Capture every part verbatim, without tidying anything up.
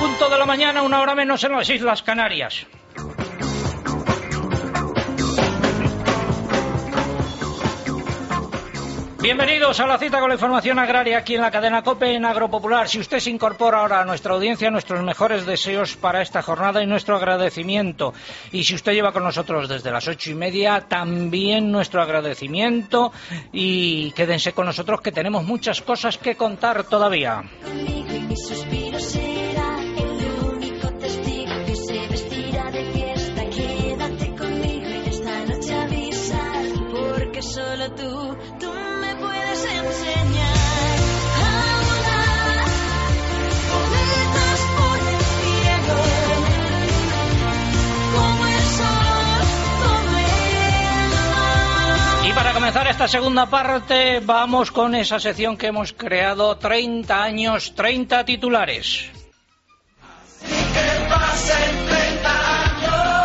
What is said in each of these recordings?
punto de la mañana, una hora menos en las Islas Canarias. Bienvenidos a la cita con la información agraria aquí en la cadena COPE en Agropopular. Si usted se incorpora ahora a nuestra audiencia, nuestros mejores deseos para esta jornada y nuestro agradecimiento. Y si usted lleva con nosotros desde las ocho y media, también nuestro agradecimiento. Y quédense con nosotros que tenemos muchas cosas que contar todavía. Conmigo y mi suspiro será el único testigo que se vestirá de fiesta. Quédate conmigo y esta noche avisar, porque solo tú, tú me puedes enseñar a volar cometas por el cielo, como el sol, como el mar. Y para comenzar esta segunda parte, vamos con esa sección que hemos creado, treinta años, treinta titulares. Así que pasen treinta años.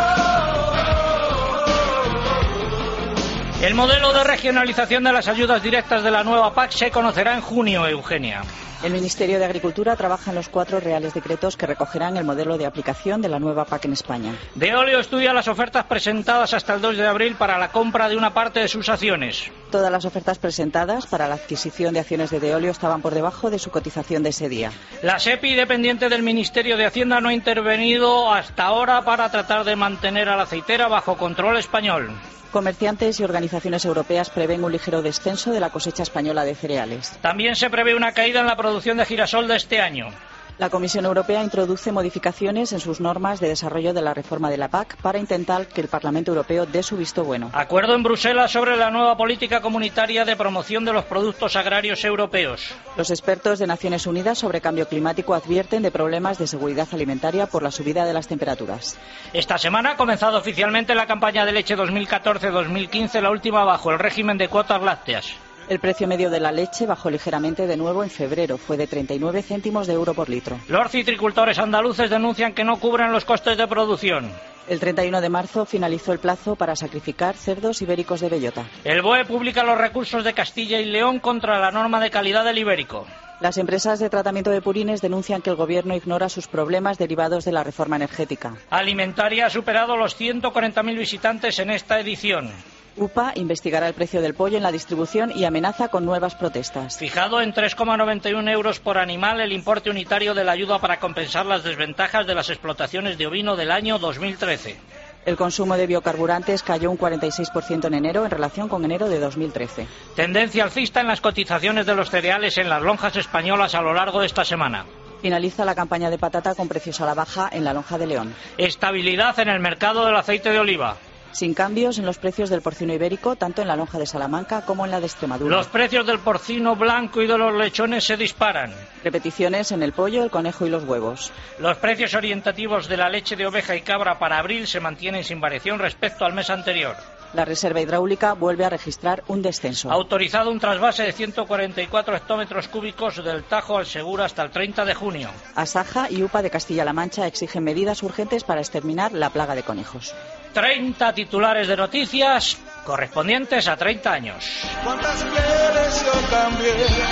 El modelo de regionalización de las ayudas directas de la nueva P A C se conocerá en junio, Eugenia. El Ministerio de Agricultura trabaja en los cuatro reales decretos que recogerán el modelo de aplicación de la nueva P A C en España. Deolio estudia las ofertas presentadas hasta el dos de abril para la compra de una parte de sus acciones. Todas las ofertas presentadas para la adquisición de acciones de Deolio estaban por debajo de su cotización de ese día. La SEPI, dependiente del Ministerio de Hacienda, no ha intervenido hasta ahora para tratar de mantener a la aceitera bajo control español. Comerciantes y organizaciones europeas prevén un ligero descenso de la cosecha española de cereales. También se prevé una caída en la producción de girasol de este año. La Comisión Europea introduce modificaciones en sus normas de desarrollo de la reforma de la P A C para intentar que el Parlamento Europeo dé su visto bueno. Acuerdo en Bruselas sobre la nueva política comunitaria de promoción de los productos agrarios europeos. Los expertos de Naciones Unidas sobre cambio climático advierten de problemas de seguridad alimentaria por la subida de las temperaturas. Esta semana ha comenzado oficialmente la campaña de leche dos mil catorce dos mil quince, la última bajo el régimen de cuotas lácteas. El precio medio de la leche bajó ligeramente de nuevo en febrero, fue de treinta y nueve céntimos de euro por litro. Los citricultores andaluces denuncian que no cubren los costes de producción. El treinta y uno de marzo finalizó el plazo para sacrificar cerdos ibéricos de bellota. El B O E publica los recursos de Castilla y León contra la norma de calidad del ibérico. Las empresas de tratamiento de purines denuncian que el Gobierno ignora sus problemas derivados de la reforma energética. Alimentaria ha superado los ciento cuarenta mil visitantes en esta edición. U P A investigará el precio del pollo en la distribución y amenaza con nuevas protestas. Fijado en tres coma noventa y uno euros por animal el importe unitario de la ayuda para compensar las desventajas de las explotaciones de ovino del año dos mil trece. El consumo de biocarburantes cayó un cuarenta y seis por ciento en enero en relación con enero de dos mil trece. Tendencia alcista en las cotizaciones de los cereales en las lonjas españolas a lo largo de esta semana. Finaliza la campaña de patata con precios a la baja en la lonja de León. Estabilidad en el mercado del aceite de oliva. Sin cambios en los precios del porcino ibérico, tanto en la lonja de Salamanca como en la de Extremadura. Los precios del porcino blanco y de los lechones se disparan. Repeticiones en el pollo, el conejo y los huevos. Los precios orientativos de la leche de oveja y cabra para abril se mantienen sin variación respecto al mes anterior. La reserva hidráulica vuelve a registrar un descenso. Autorizado un trasvase de ciento cuarenta y cuatro hectómetros cúbicos del Tajo al Segura hasta el treinta de junio. Asaja y U P A de Castilla-La Mancha exigen medidas urgentes para exterminar la plaga de conejos. treinta titulares de noticias correspondientes a treinta años. ¿Cuántas veces yo cambié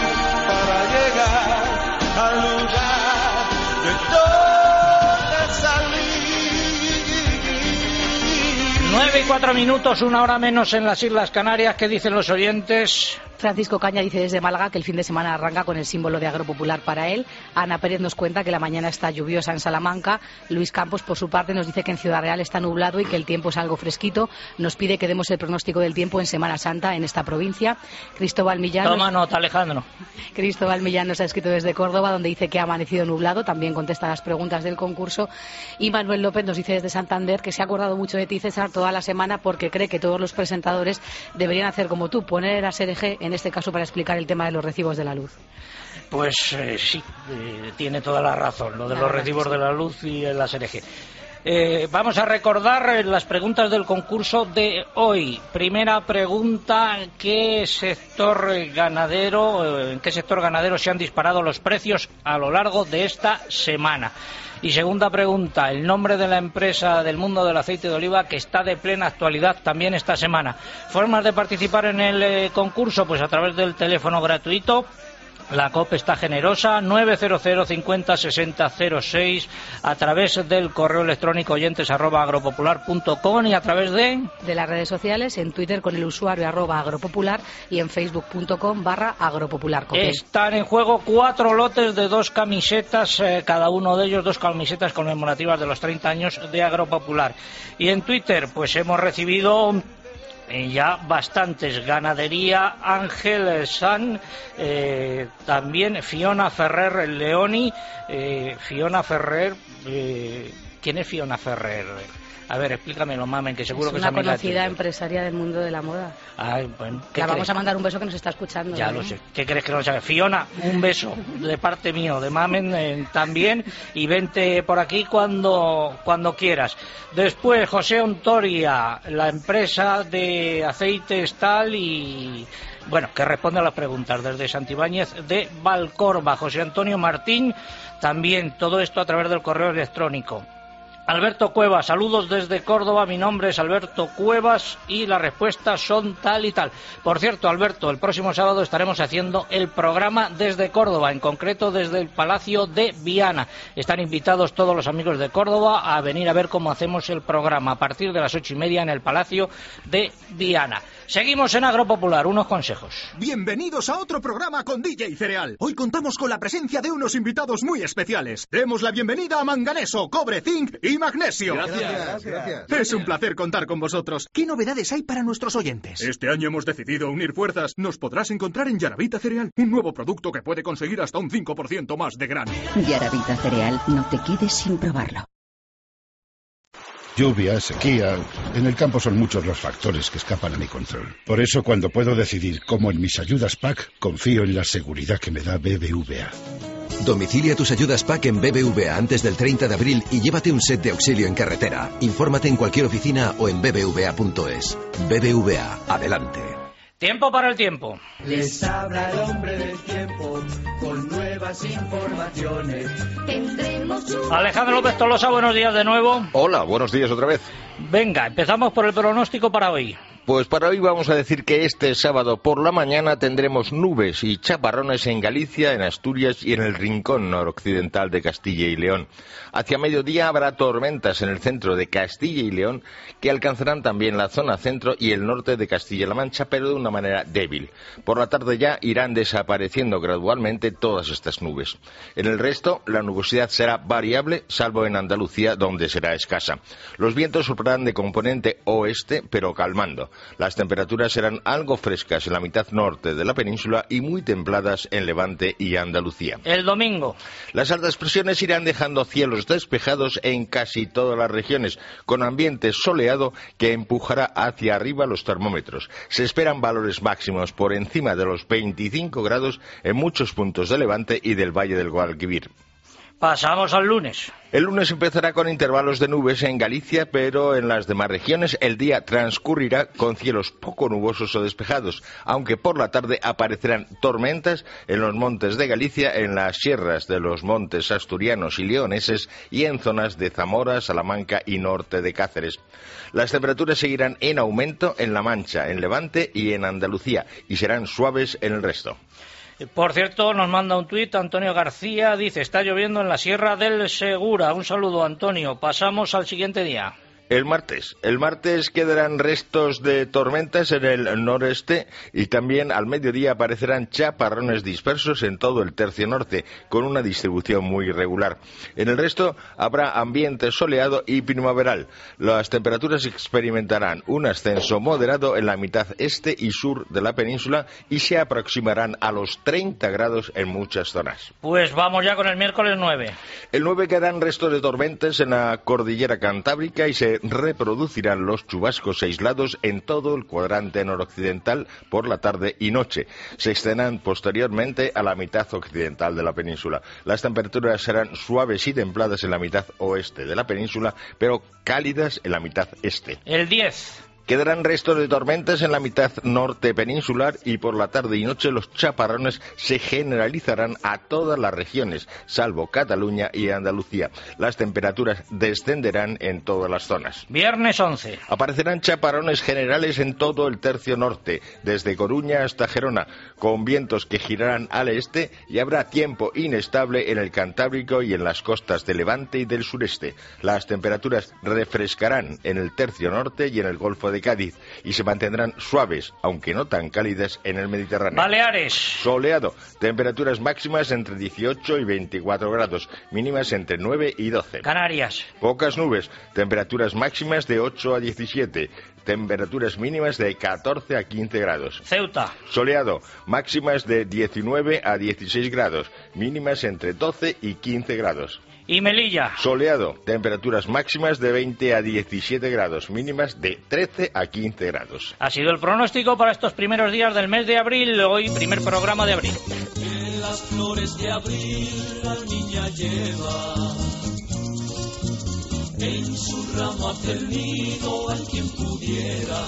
para llegar al lugar de donde salí? Nueve y cuatro minutos, una hora menos en las Islas Canarias. ¿Qué dicen los oyentes? Francisco Caña dice desde Málaga que el fin de semana arranca con el símbolo de Agropopular para él. Ana Pérez nos cuenta que la mañana está lluviosa en Salamanca. Luis Campos, por su parte, nos dice que en Ciudad Real está nublado y que el tiempo es algo fresquito. Nos pide que demos el pronóstico del tiempo en Semana Santa en esta provincia. Cristóbal Millán... Toma nota, Alejandro. Cristóbal Millán nos ha escrito desde Córdoba, donde dice que ha amanecido nublado. También contesta las preguntas del concurso. Y Manuel López nos dice desde Santander que se ha acordado mucho de ti, César, toda la semana porque cree que todos los presentadores deberían hacer como tú, poner a S R G, en este caso para explicar el tema de los recibos de la luz. Pues eh, sí, eh, tiene toda la razón, lo de los recibos de la luz y el A S R G. Eh, vamos a recordar eh, las preguntas del concurso de hoy. Primera pregunta: ¿qué sector ganadero, eh, en qué sector ganadero se han disparado los precios a lo largo de esta semana? Y segunda pregunta: el nombre de la empresa del mundo del aceite de oliva que está de plena actualidad también esta semana. Formas de participar en el eh, concurso, pues a través del teléfono gratuito La COPE está generosa, nueve cero cero cincuenta sesenta cero seis, a través del correo electrónico oyentes arroba agropopular punto com y a través de... de las redes sociales, en Twitter con el usuario arroba agropopular y en facebook punto com barra agropopular. Están en juego cuatro lotes de dos camisetas, eh, cada uno de ellos dos camisetas conmemorativas de los treinta años de Agropopular. Y en Twitter pues hemos recibido... ya bastantes. Ganadería Ángel San, eh, también Fiona Ferrer Leoni, eh, Fiona Ferrer, eh, ¿quién es Fiona Ferrer? A ver, explícamelo, mamen, que seguro es que es una amiga conocida tuya. empresaria del mundo de la moda. Ay, bueno, ¿qué La vamos crees? a mandar un beso que nos está escuchando. Ya ¿no? lo sé. ¿Qué crees que no lo sabe? Fiona, un beso de parte mío, de mamen eh, también, y vente por aquí cuando cuando quieras. Después, José Ontoria, la empresa de aceites tal y... bueno, que responde a las preguntas desde Santibáñez de Valcorba. José Antonio Martín, también todo esto a través del correo electrónico. Alberto Cuevas, saludos desde Córdoba, mi nombre es Alberto Cuevas y las respuestas son tal y tal. Por cierto, Alberto, el próximo sábado estaremos haciendo el programa desde Córdoba, en concreto desde el Palacio de Viana. Están invitados todos los amigos de Córdoba a venir a ver cómo hacemos el programa a partir de las ocho y media en el Palacio de Viana. Seguimos en Agropopular, unos consejos. Bienvenidos a otro programa con D J Cereal. Hoy contamos con la presencia de unos invitados muy especiales. Demos la bienvenida a manganeso, cobre, zinc y magnesio. Gracias, gracias. Es un placer contar con vosotros. ¿Qué novedades hay para nuestros oyentes? Este año hemos decidido unir fuerzas. Nos podrás encontrar en Yaravita Cereal, un nuevo producto que puede conseguir hasta un cinco por ciento más de grano. Yaravita Cereal, no te quedes sin probarlo. Lluvia, sequía... En el campo son muchos los factores que escapan a mi control. Por eso, cuando puedo decidir cómo en mis ayudas P A C, confío en la seguridad que me da B B V A. Domicilia tus ayudas P A C en B B V A antes del treinta de abril y llévate un set de auxilio en carretera. Infórmate en cualquier oficina o en b b v a punto es. B B V A, adelante. Tiempo para el tiempo. Les habla el hombre del tiempo con nuevas informaciones. Tendremos un... Alejandro López Tolosa, buenos días de nuevo. Hola, buenos días otra vez. Venga, empezamos por el pronóstico para hoy. Pues para hoy vamos a decir que este sábado por la mañana tendremos nubes y chaparrones en Galicia, en Asturias y en el rincón noroccidental de Castilla y León. Hacia mediodía habrá tormentas en el centro de Castilla y León que alcanzarán también la zona centro y el norte de Castilla-La Mancha, pero de una manera débil. Por la tarde ya irán desapareciendo gradualmente todas estas nubes. En el resto, la nubosidad será variable, salvo en Andalucía, donde será escasa. Los vientos soplarán de componente oeste, pero calmando. Las temperaturas serán algo frescas en la mitad norte de la península y muy templadas en Levante y Andalucía. El domingo. Las altas presiones irán dejando cielos despejados en casi todas las regiones, con ambiente soleado que empujará hacia arriba los termómetros. Se esperan valores máximos por encima de los veinticinco grados en muchos puntos de Levante y del Valle del Guadalquivir. Pasamos al lunes. El lunes empezará con intervalos de nubes en Galicia, pero en las demás regiones el día transcurrirá con cielos poco nubosos o despejados, aunque por la tarde aparecerán tormentas en los montes de Galicia, en las sierras de los montes asturianos y leoneses y en zonas de Zamora, Salamanca y norte de Cáceres. Las temperaturas seguirán en aumento en La Mancha, en Levante y en Andalucía, y serán suaves en el resto. Por cierto, nos manda un tuit Antonio García, dice, está lloviendo en la Sierra del Segura. Un saludo, Antonio. Pasamos al siguiente día. El martes. El martes quedarán restos de tormentas en el noreste y también al mediodía aparecerán chaparrones dispersos en todo el tercio norte, con una distribución muy irregular. En el resto habrá ambiente soleado y primaveral. Las temperaturas experimentarán un ascenso moderado en la mitad este y sur de la península y se aproximarán a los treinta grados en muchas zonas. Pues vamos ya con el miércoles nueve. El nueve quedarán restos de tormentas en la cordillera cantábrica y se reproducirán los chubascos aislados en todo el cuadrante noroccidental por la tarde y noche. Se extenderán posteriormente a la mitad occidental de la península. Las temperaturas serán suaves y templadas en la mitad oeste de la península, pero cálidas en la mitad este. El diez. Quedarán restos de tormentas en la mitad norte peninsular y por la tarde y noche los chaparrones se generalizarán a todas las regiones, salvo Cataluña y Andalucía. Las temperaturas descenderán en todas las zonas. Viernes once. Aparecerán chaparrones generales en todo el tercio norte, desde Coruña hasta Gerona, con vientos que girarán al este y habrá tiempo inestable en el Cantábrico y en las costas de Levante y del sureste. Las temperaturas refrescarán en el tercio norte y en el Golfo de Cádiz y se mantendrán suaves, aunque no tan cálidas, en el Mediterráneo. Baleares. Soleado, temperaturas máximas entre dieciocho y veinticuatro grados, mínimas entre nueve y doce. Canarias. Pocas nubes, temperaturas máximas de ocho a diecisiete, temperaturas mínimas de catorce a quince grados. Ceuta. Soleado, máximas de diecinueve a dieciséis grados, mínimas entre doce y quince grados. Y Melilla. Soleado, temperaturas máximas de veinte a diecisiete grados, mínimas de trece a quince grados. Ha sido el pronóstico para estos primeros días del mes de abril, hoy primer programa de abril. En las flores de abril la niña lleva en su ramo hacia el nido al quien pudiera.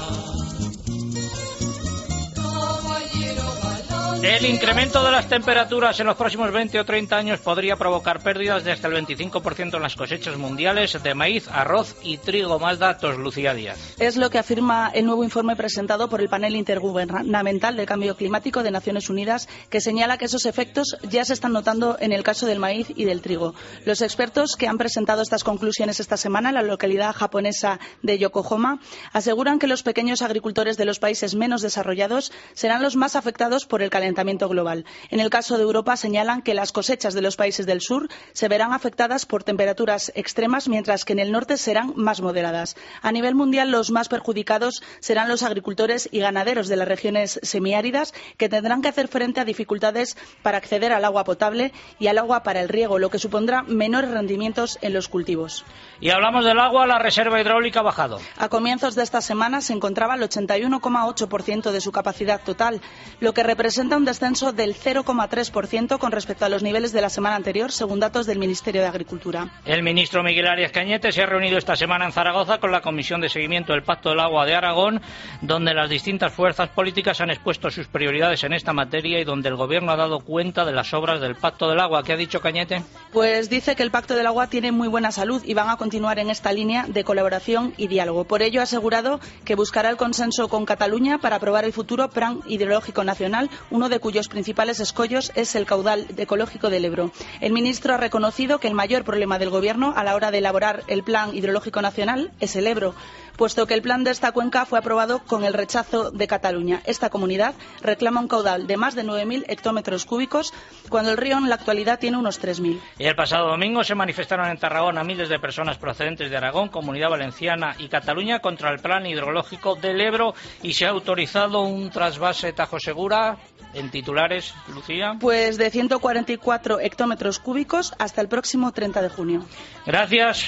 El incremento de las temperaturas en los próximos veinte o treinta años podría provocar pérdidas de hasta el veinticinco por ciento en las cosechas mundiales de maíz, arroz y trigo. Más datos, Lucía Díaz. Es lo que afirma el nuevo informe presentado por el Panel Intergubernamental del Cambio Climático de Naciones Unidas, que señala que esos efectos ya se están notando en el caso del maíz y del trigo. Los expertos que han presentado estas conclusiones esta semana en la localidad japonesa de Yokohama aseguran que los pequeños agricultores de los países menos desarrollados serán los más afectados por el calentamiento global. En el caso de Europa señalan que las cosechas de los países del sur se verán afectadas por temperaturas extremas, mientras que en el norte serán más moderadas. A nivel mundial, los más perjudicados serán los agricultores y ganaderos de las regiones semiáridas, que tendrán que hacer frente a dificultades para acceder al agua potable y al agua para el riego, lo que supondrá menores rendimientos en los cultivos. Y hablamos del agua, la reserva hidráulica ha bajado. A comienzos de esta semana se encontraba al ochenta y uno coma ocho por ciento de su capacidad total, lo que representa un descenso del cero coma tres por ciento con respecto a los niveles de la semana anterior, según datos del Ministerio de Agricultura. El ministro Miguel Arias Cañete se ha reunido esta semana en Zaragoza con la Comisión de Seguimiento del Pacto del Agua de Aragón, donde las distintas fuerzas políticas han expuesto sus prioridades en esta materia y donde el Gobierno ha dado cuenta de las obras del Pacto del Agua. ¿Qué ha dicho Cañete? Pues dice que el Pacto del Agua tiene muy buena salud y van a continuar en esta línea de colaboración y diálogo. Por ello ha asegurado que buscará el consenso con Cataluña para aprobar el futuro Plan Hidrológico Nacional, uno de cuyos principales escollos es el caudal ecológico del Ebro. El ministro ha reconocido que el mayor problema del Gobierno a la hora de elaborar el Plan Hidrológico Nacional es el Ebro, puesto que el plan de esta cuenca fue aprobado con el rechazo de Cataluña. Esta comunidad reclama un caudal de más de nueve mil hectómetros cúbicos, cuando el río en la actualidad tiene unos tres mil. Y el pasado domingo se manifestaron en Tarragona miles de personas procedentes de Aragón, Comunidad Valenciana y Cataluña contra el plan hidrológico del Ebro, y se ha autorizado un trasvase Tajo Segura. En titulares, Lucía. Pues de ciento cuarenta y cuatro hectómetros cúbicos hasta el próximo treinta de junio. Gracias.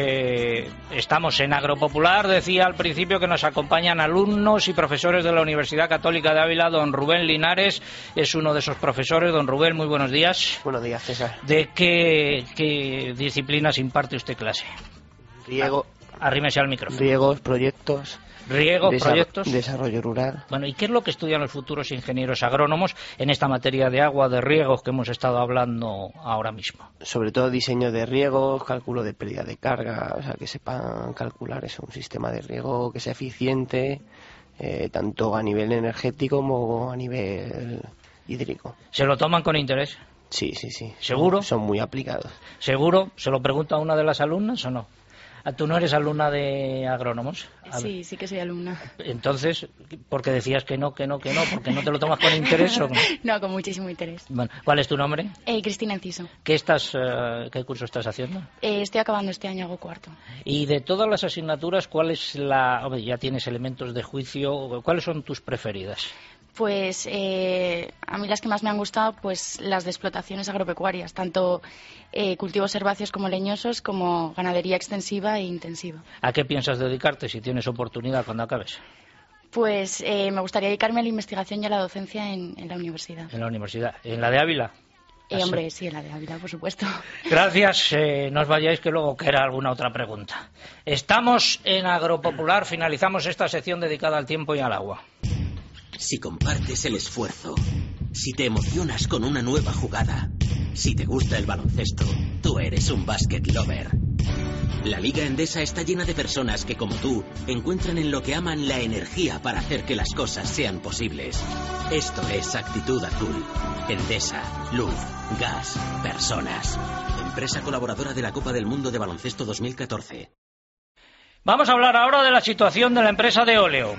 Eh, estamos en Agropopular. Decía al principio que nos acompañan alumnos y profesores de la Universidad Católica de Ávila. Don Rubén Linares es uno de esos profesores. Don Rubén, muy buenos días. Buenos días, César. ¿De qué, qué disciplinas imparte usted clase? Riego. Arrímese al micrófono. Riegos, proyectos. Riegos, Desar proyectos. Desarrollo rural. Bueno, ¿y qué es lo que estudian los futuros ingenieros agrónomos en esta materia de agua, de riegos que hemos estado hablando ahora mismo? Sobre todo diseño de riegos, cálculo de pérdida de carga, o sea, que sepan calcular eso, un sistema de riego que sea eficiente, eh, tanto a nivel energético como a nivel hídrico. ¿Se lo toman con interés? Sí, sí, sí. ¿Seguro? Son, son muy aplicados. ¿Seguro? ¿Se lo pregunta a una de las alumnas o no? ¿Tú no eres alumna de agrónomos? Sí, sí que soy alumna. Entonces, ¿por qué decías que no, que no, que no? ¿Porque no te lo tomas con interés o no? No, con muchísimo interés. Bueno, ¿cuál es tu nombre? Eh, Cristina Enciso. ¿Qué, estás, uh, ¿Qué curso estás haciendo? Eh, estoy acabando este año, hago cuarto. Y de todas las asignaturas, ¿cuál es la...? Hombre, ya tienes elementos de juicio. ¿Cuáles son tus preferidas? Pues eh, a mí las que más me han gustado, pues las de explotaciones agropecuarias, tanto eh, cultivos herbáceos como leñosos, como ganadería extensiva e intensiva. ¿A qué piensas dedicarte si tienes oportunidad cuando acabes? Pues eh, me gustaría dedicarme a la investigación y a la docencia en, en la universidad. En la universidad. ¿En la de Ávila? Eh, hombre, sí, la de Ávila, por supuesto. Gracias, eh, no os vayáis que luego queda alguna otra pregunta. Estamos en Agropopular, finalizamos esta sección dedicada al tiempo y al agua. Si compartes el esfuerzo, si te emocionas con una nueva jugada, si te gusta el baloncesto, tú eres un basket lover. La Liga Endesa está llena de personas que, como tú, encuentran en lo que aman la energía para hacer que las cosas sean posibles. Esto es Actitud Azul. Endesa, luz, gas, personas. Empresa colaboradora de la Copa del Mundo de Baloncesto dos mil catorce. Vamos a hablar ahora de la situación de la empresa de óleo.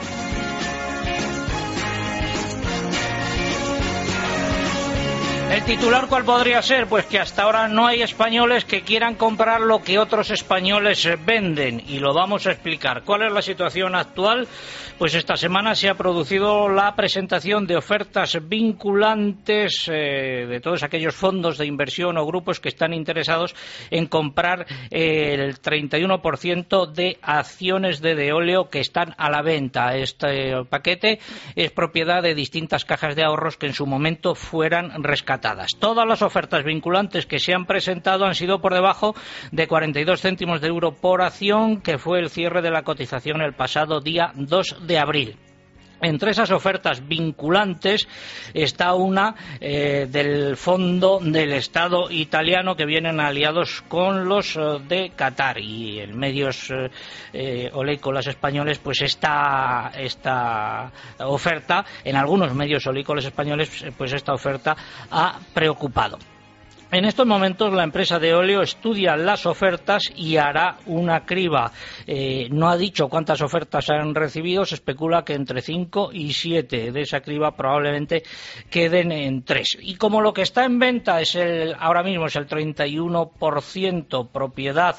¿El titular cuál podría ser? Pues que hasta ahora no hay españoles que quieran comprar lo que otros españoles venden, y lo vamos a explicar. ¿Cuál es la situación actual? Pues esta semana se ha producido la presentación de ofertas vinculantes eh, de todos aquellos fondos de inversión o grupos que están interesados en comprar eh, el treinta y uno por ciento de acciones de Deoleo que están a la venta. Este paquete es propiedad de distintas cajas de ahorros que en su momento fueran rescatadas. Todas las ofertas vinculantes que se han presentado han sido por debajo de cuarenta y dos céntimos de euro por acción, que fue el cierre de la cotización el pasado día dos de abril. Entre esas ofertas vinculantes está una eh, del Fondo del Estado italiano, que vienen aliados con los eh, de Qatar, y en medios eh, eh, oleícolas españoles pues esta, esta oferta, en algunos medios oleícolas españoles pues esta oferta ha preocupado. En estos momentos la empresa de óleo estudia las ofertas y hará una criba. Eh, no ha dicho cuántas ofertas han recibido, se especula que entre cinco y siete. De esa criba probablemente queden en tres. Y como lo que está en venta es el, ahora mismo es el treinta y uno por ciento propiedad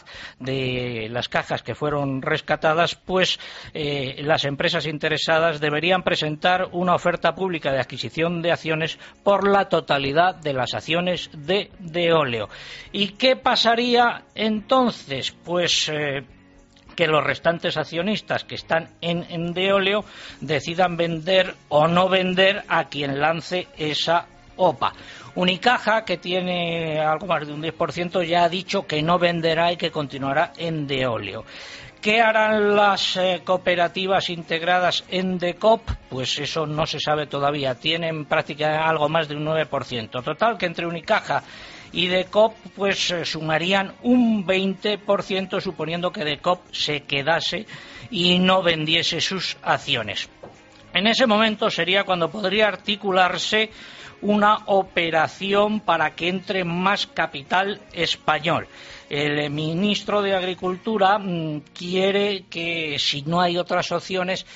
de las cajas que fueron rescatadas, pues eh, las empresas interesadas deberían presentar una oferta pública de adquisición de acciones por la totalidad de las acciones de de óleo. ¿Y qué pasaría entonces? Pues eh, que los restantes accionistas que están en, en Deoleo decidan vender o no vender a quien lance esa O P A. Unicaja, que tiene algo más de un diez por ciento, ya ha dicho que no venderá y que continuará en Deoleo. ¿Qué harán las eh, cooperativas integradas en DECOP? Pues eso no se sabe todavía. Tienen prácticamente algo más de un nueve por ciento. Total, que entre Unicaja y DECOP pues eh, sumarían un veinte por ciento, suponiendo que DECOP se quedase y no vendiese sus acciones. En ese momento sería cuando podría articularse una operación para que entre más capital español. El ministro de Agricultura mmm, quiere que, si no hay otras opciones,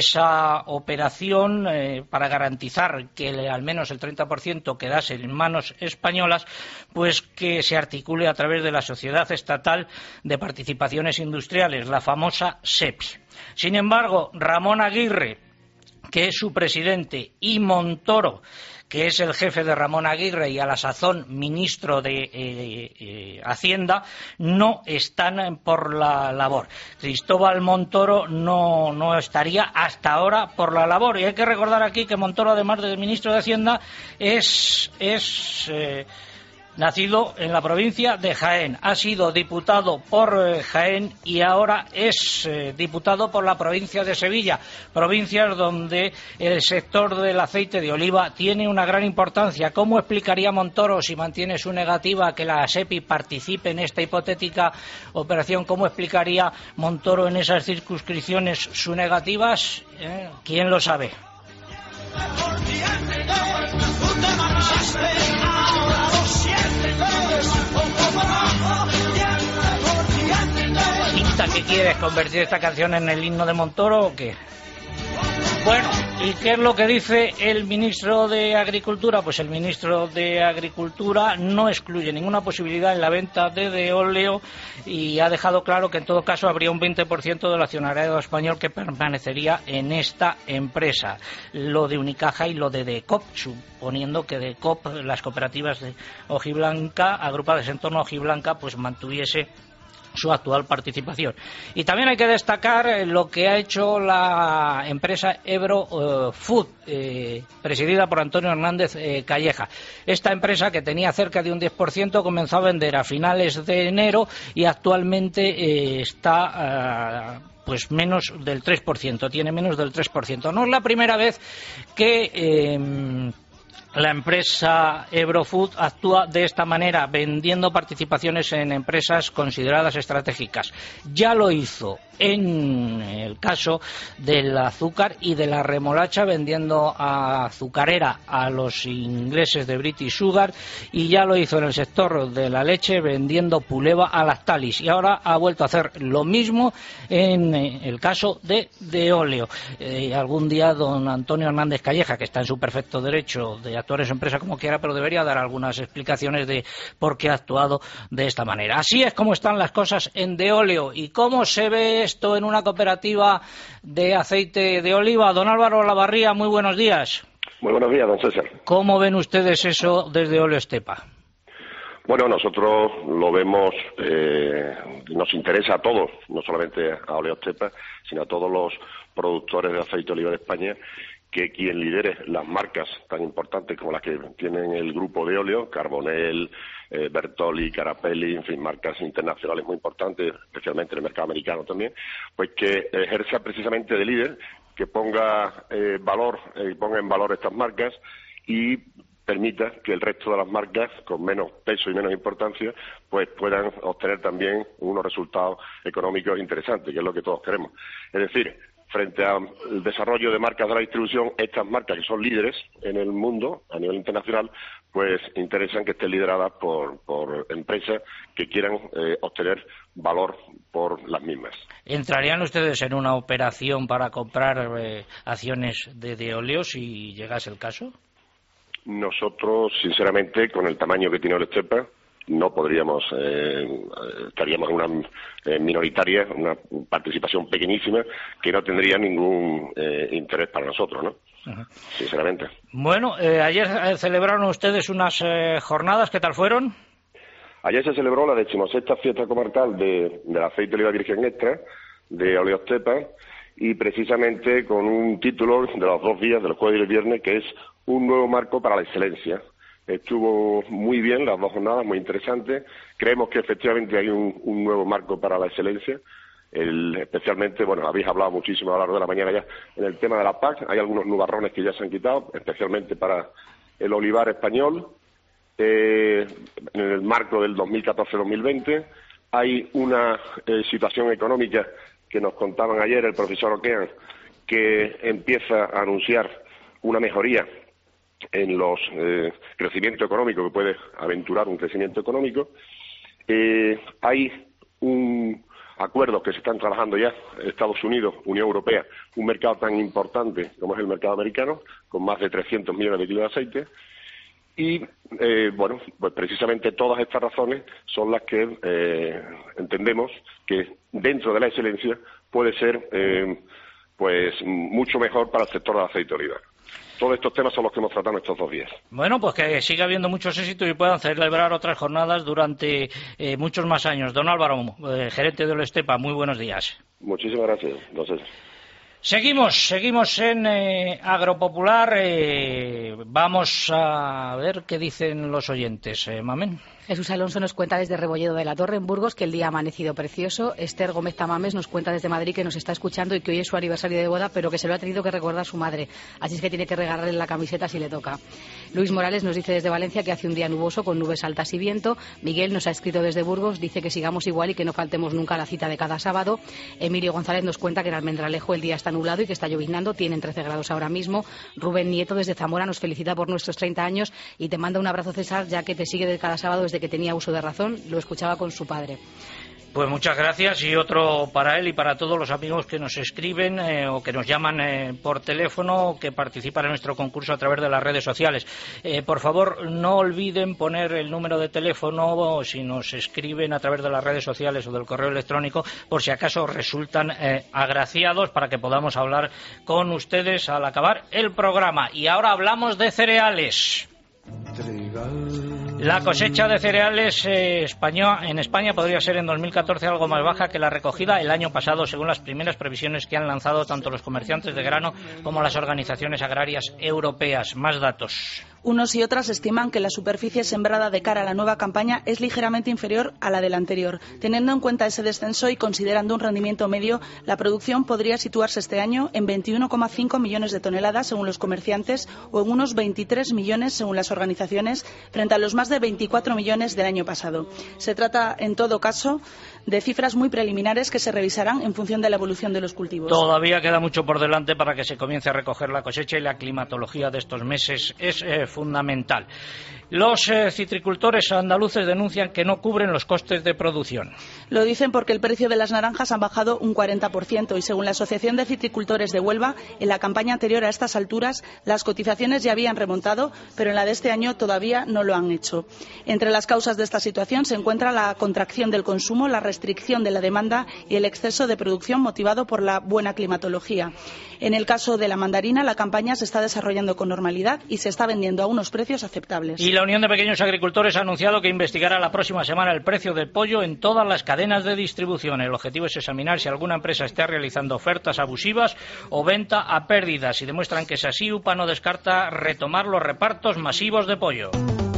esa operación eh, para garantizar que el, al menos el treinta por ciento quedase en manos españolas, pues que se articule a través de la Sociedad Estatal de Participaciones Industriales, la famosa SEPI. Sin embargo, Ramón Aguirre, que es su presidente, y Montoro, que es el jefe de Ramón Aguirre y a la sazón ministro de eh, eh, Hacienda, no están por la labor. Cristóbal Montoro no, no estaría hasta ahora por la labor. Y hay que recordar aquí que Montoro, además de ministro de Hacienda, es... es eh, nacido en la provincia de Jaén, ha sido diputado por eh, Jaén y ahora es eh, diputado por la provincia de Sevilla, provincias donde el sector del aceite de oliva tiene una gran importancia. ¿Cómo explicaría Montoro, si mantiene su negativa, que la SEPI participe en esta hipotética operación? ¿Cómo explicaría Montoro en esas circunscripciones sus negativas? ¿Eh? ¿Quién lo sabe? ¿Pinta que quieres convertir esta canción en el himno de Montoro o qué? Bueno, ¿y qué es lo que dice el ministro de Agricultura? Pues el ministro de Agricultura no excluye ninguna posibilidad en la venta de Deoleo y ha dejado claro que en todo caso habría un veinte por ciento del accionariado español que permanecería en esta empresa. Lo de Unicaja y lo de DECOP, suponiendo que DECOP, las cooperativas de Hojiblanca, agrupadas en torno a Hojiblanca, pues mantuviese su actual participación. Y también hay que destacar lo que ha hecho la empresa Ebro uh, Food, eh, presidida por Antonio Hernández eh, Calleja. Esta empresa, que tenía cerca de un diez por ciento, comenzó a vender a finales de enero y actualmente eh, está... Uh, pues menos del tres por ciento, tiene menos del tres por ciento. No es la primera vez que... Eh, la empresa Ebrofood actúa de esta manera, vendiendo participaciones en empresas consideradas estratégicas. Ya lo hizo en el caso del azúcar y de la remolacha, vendiendo a azucarera a los ingleses de British Sugar, y ya lo hizo en el sector de la leche, vendiendo Puleva a Lactalis, y ahora ha vuelto a hacer lo mismo en el caso de Deoleo. Eh, algún día don Antonio Hernández Calleja, que está en su perfecto derecho de actuar en su empresa como quiera, pero debería dar algunas explicaciones de por qué ha actuado de esta manera. Así es como están las cosas en Deoleo. ¿Y cómo se ve esto en una cooperativa de aceite de oliva? Don Álvaro Lavarría, muy buenos días. Muy buenos días, don César. ¿Cómo ven ustedes eso desde Oleo Estepa? Bueno, nosotros lo vemos, eh, nos interesa a todos, no solamente a Oleo Estepa, sino a todos los productores de aceite de oliva de España, que quien lidere las marcas tan importantes como las que tienen el grupo de Oleo, Carbonell, eh, Bertolli, Carapelli, en fin, marcas internacionales muy importantes, especialmente en el mercado americano también, pues que ejerza precisamente de líder, que ponga eh, valor, eh, ponga en valor estas marcas y permita que el resto de las marcas con menos peso y menos importancia pues puedan obtener también unos resultados económicos interesantes, que es lo que todos queremos. Es decir, frente al desarrollo de marcas de la distribución, estas marcas que son líderes en el mundo a nivel internacional, pues interesan que estén lideradas por, por empresas que quieran eh, obtener valor por las mismas. ¿Entrarían ustedes en una operación para comprar eh, acciones de Deoleo si llegase el caso? Nosotros, sinceramente, con el tamaño que tiene Oleo Estepa, no podríamos, eh, estaríamos en una eh, minoritaria, una participación pequeñísima que no tendría ningún eh, interés para nosotros, ¿no? Uh-huh. Sinceramente. Bueno, eh, ayer celebraron ustedes unas eh, jornadas, ¿qué tal fueron? Ayer se celebró la decimosexta fiesta comarcal de, del aceite de oliva virgen extra de Oleo Estepa, y precisamente con un título de los dos días, del jueves y el viernes, que es un nuevo marco para la excelencia. Estuvo muy bien las dos jornadas, muy interesantes. Creemos que efectivamente hay un, un nuevo marco para la excelencia. El, especialmente, bueno, habéis hablado muchísimo a lo largo de la mañana ya en el tema de la P A C. Hay algunos nubarrones que ya se han quitado, especialmente para el olivar español. Eh, en el marco del dos mil catorce dos mil veinte hay una eh, situación económica que nos contaban ayer el profesor Oquean, que empieza a anunciar una mejoría en los eh, crecimiento económico, que puede aventurar un crecimiento económico. Eh, hay un acuerdos que se están trabajando ya, Estados Unidos, Unión Europea, un mercado tan importante como es el mercado americano, con más de trescientos millones de kilos de aceite. Y, eh, bueno, pues precisamente todas estas razones son las que eh, entendemos que dentro de la excelencia puede ser eh, pues mucho mejor para el sector del aceite de oliva. Todos estos temas son los que hemos tratado estos dos días. Bueno, pues que siga habiendo muchos éxitos y puedan celebrar otras jornadas durante eh, muchos más años. Don Álvaro, eh, gerente de Oleo Estepa, muy buenos días. Muchísimas gracias. Entonces... Seguimos, seguimos en eh, Agropopular. Eh, vamos a ver qué dicen los oyentes. Eh, Mamen. Jesús Alonso nos cuenta desde Rebolledo de la Torre, en Burgos, que el día ha amanecido precioso. Esther Gómez Tamames nos cuenta desde Madrid que nos está escuchando y que hoy es su aniversario de boda, pero que se lo ha tenido que recordar su madre. Así es que tiene que regalarle la camiseta si le toca. Luis Morales nos dice desde Valencia que hace un día nuboso con nubes altas y viento. Miguel nos ha escrito desde Burgos, dice que sigamos igual y que no faltemos nunca a la cita de cada sábado. Emilio González nos cuenta que en Almendralejo el día está nublado y que está lloviznando, tienen trece grados ahora mismo. Rubén Nieto desde Zamora nos felicita por nuestros treinta años y te manda un abrazo, César, ya que te sigue de cada sábado desde que tenía uso de razón. Lo escuchaba con su padre. Pues muchas gracias, y otro para él y para todos los amigos que nos escriben eh, o que nos llaman eh, por teléfono, que participan en nuestro concurso a través de las redes sociales. Eh, por favor, no olviden poner el número de teléfono si nos escriben a través de las redes sociales o del correo electrónico, por si acaso resultan eh, agraciados, para que podamos hablar con ustedes al acabar el programa. Y ahora hablamos de cereales. Trigal. La cosecha de cereales eh, español, en España podría ser en dos mil catorce algo más baja que la recogida el año pasado, según las primeras previsiones que han lanzado tanto los comerciantes de grano como las organizaciones agrarias europeas. Más datos. Unos y otras estiman que la superficie sembrada de cara a la nueva campaña es ligeramente inferior a la de la anterior. Teniendo en cuenta ese descenso y considerando un rendimiento medio, la producción podría situarse este año en veintiuno coma cinco millones de toneladas según los comerciantes o en unos veintitrés millones según las organizaciones, frente a los más de veinticuatro millones del año pasado. Se trata, en todo caso, de cifras muy preliminares que se revisarán en función de la evolución de los cultivos. Todavía queda mucho por delante para que se comience a recoger la cosecha y la climatología de estos meses es eh, fundamental. Los eh, citricultores andaluces denuncian que no cubren los costes de producción. Lo dicen porque el precio de las naranjas ha bajado un cuarenta por ciento y según la Asociación de Citricultores de Huelva, en la campaña anterior a estas alturas las cotizaciones ya habían remontado, pero en la de este año todavía no lo han hecho. Entre las causas de esta situación se encuentra la contracción del consumo, la restricción de la demanda y el exceso de producción motivado por la buena climatología. En el caso de la mandarina, la campaña se está desarrollando con normalidad y se está vendiendo a unos precios aceptables. Y la Unión de Pequeños Agricultores ha anunciado que investigará la próxima semana el precio del pollo en todas las cadenas de distribución. El objetivo es examinar si alguna empresa está realizando ofertas abusivas o venta a pérdidas. Si demuestran que es así, U P A no descarta retomar los repartos masivos de pollo.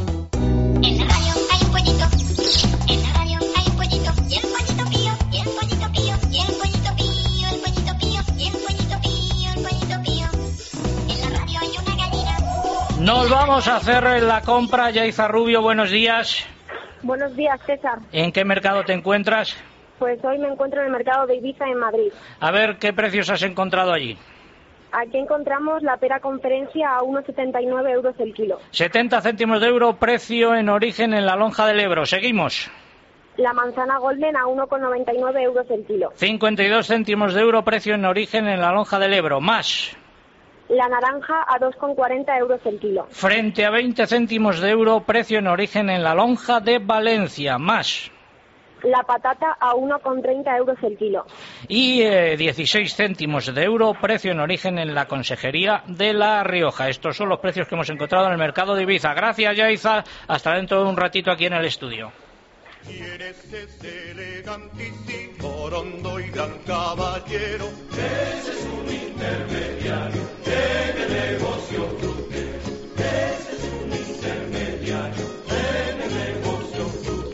En la radio hay un pollito, en la radio hay un pollito, y el pollito pío, y el pollito pío, y el pollito pío, el pollito pío, y el pollito pío, el pollito pío. En la radio hay una gallina. Nos vamos a hacer la compra. Yaiza Rubio, buenos días. Buenos días, César. ¿En qué mercado te encuentras? Pues hoy me encuentro en el mercado de Ibiza, en Madrid. A ver, ¿qué precios has encontrado allí? Aquí encontramos la pera conferencia a uno coma setenta y nueve euros el kilo. setenta céntimos de euro, precio en origen en la lonja del Ebro. Seguimos. La manzana golden a uno coma noventa y nueve euros el kilo. cincuenta y dos céntimos de euro, precio en origen en la lonja del Ebro. Más. La naranja a dos coma cuarenta euros el kilo. Frente a veinte céntimos de euro, precio en origen en la lonja de Valencia. Más. La patata a uno coma treinta euros el kilo. Y eh, dieciséis céntimos de euro, precio en origen en la Consejería de La Rioja. Estos son los precios que hemos encontrado en el mercado de Ibiza. Gracias, Yaiza. Hasta dentro de un ratito aquí en el estudio. ¿Quieres ese elegantísimo, rondo y gran caballero? Ese es un intermediario en el negocio fruté. Ese es un intermediario en el negocio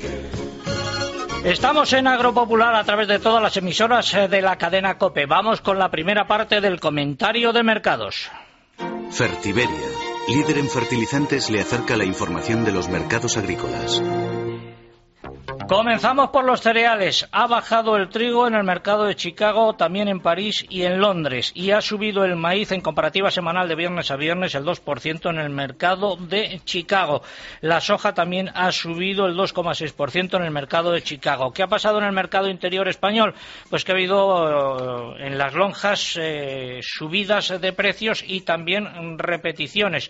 fruté. Estamos en Agropopular a través de todas las emisoras de la cadena COPE. Vamos con la primera parte del comentario de mercados. Fertiberia, líder en fertilizantes, le acerca la información de los mercados agrícolas. Comenzamos por los cereales. Ha bajado el trigo en el mercado de Chicago, también en París y en Londres. Y ha subido el maíz en comparativa semanal de viernes a viernes el dos por ciento en el mercado de Chicago. La soja también ha subido el dos coma seis por ciento en el mercado de Chicago. ¿Qué ha pasado en el mercado interior español? Pues que ha habido eh, en las lonjas eh, subidas de precios y también repeticiones.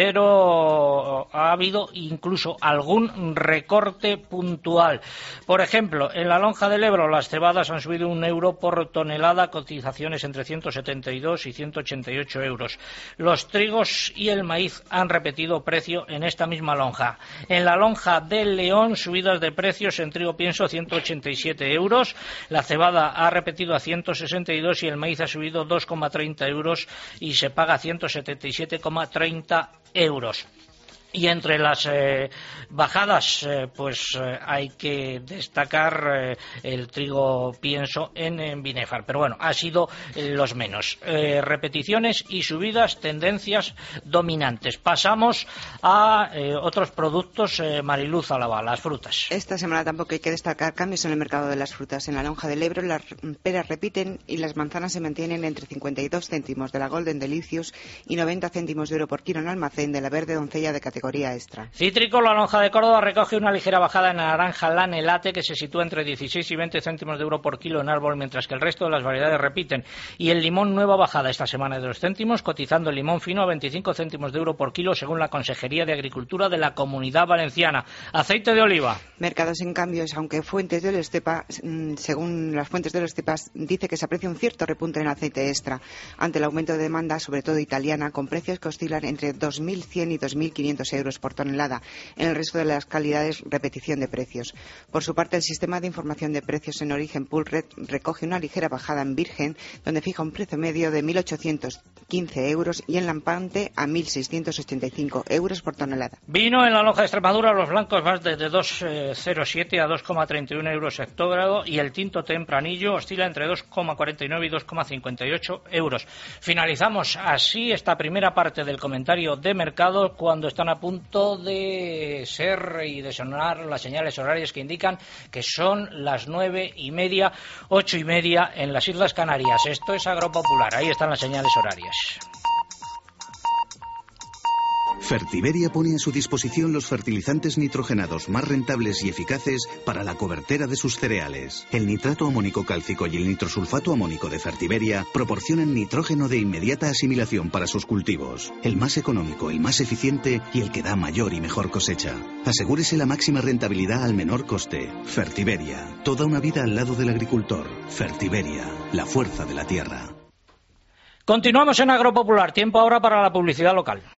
Pero ha habido incluso algún recorte puntual. Por ejemplo, en la lonja del Ebro las cebadas han subido un euro por tonelada, cotizaciones entre ciento setenta y dos y ciento ochenta y ocho euros. Los trigos y el maíz han repetido precio en esta misma lonja. En la lonja del León, subidas de precios en trigo pienso ciento ochenta y siete euros, la cebada ha repetido a ciento sesenta y dos y el maíz ha subido dos coma treinta euros y se paga ciento setenta y siete coma treinta euros. Y entre las eh, bajadas, eh, pues eh, hay que destacar eh, el trigo pienso en, en Binefar. Pero bueno, ha sido eh, los menos. Eh, repeticiones y subidas, tendencias dominantes. Pasamos a eh, otros productos, eh, Mariluz Álava, las frutas. Esta semana tampoco hay que destacar cambios en el mercado de las frutas. En la lonja del Ebro las peras repiten y las manzanas se mantienen entre cincuenta y dos céntimos de la Golden Delicious y noventa céntimos de euro por kilo en almacén de la verde doncella de categoría extra. Cítrico, la lonja de Córdoba recoge una ligera bajada en la naranja Lanelate que se sitúa entre dieciséis y veinte céntimos de euro por kilo en árbol, mientras que el resto de las variedades repiten. Y el limón, nueva bajada esta semana de dos céntimos, cotizando el limón fino a veinticinco céntimos de euro por kilo según la Consejería de Agricultura de la Comunidad Valenciana. Aceite de oliva. Mercados en cambios, aunque fuentes del Estepa, según las fuentes del Estepa, dice que se aprecia un cierto repunte en el aceite extra ante el aumento de demanda, sobre todo italiana, con precios que oscilan entre dos mil cien y dos mil quinientos euros por tonelada. En el resto de las calidades, repetición de precios. Por su parte, el sistema de información de precios en origen Poolred recoge una ligera bajada en virgen, donde fija un precio medio de mil ochocientos quince euros y en lampante a mil seiscientos ochenta y cinco euros por tonelada. Vino en la lonja de Extremadura, los blancos más desde dos coma cero siete a dos coma treinta y uno euros hectógrado y el tinto tempranillo oscila entre dos coma cuarenta y nueve y dos coma cincuenta y ocho euros. Finalizamos así esta primera parte del comentario de mercado cuando están a punto de ser y de sonar las señales horarias que indican que son las nueve y media, ocho y media en las Islas Canarias. Esto es Agropopular, ahí están las señales horarias. Fertiberia pone a su disposición los fertilizantes nitrogenados más rentables y eficaces para la cobertera de sus cereales. El nitrato amónico cálcico y el nitrosulfato amónico de Fertiberia proporcionan nitrógeno de inmediata asimilación para sus cultivos. El más económico, el más eficiente y el que da mayor y mejor cosecha. Asegúrese la máxima rentabilidad al menor coste. Fertiberia, toda una vida al lado del agricultor. Fertiberia, la fuerza de la tierra. Continuamos en Agropopular. Tiempo ahora para la publicidad local.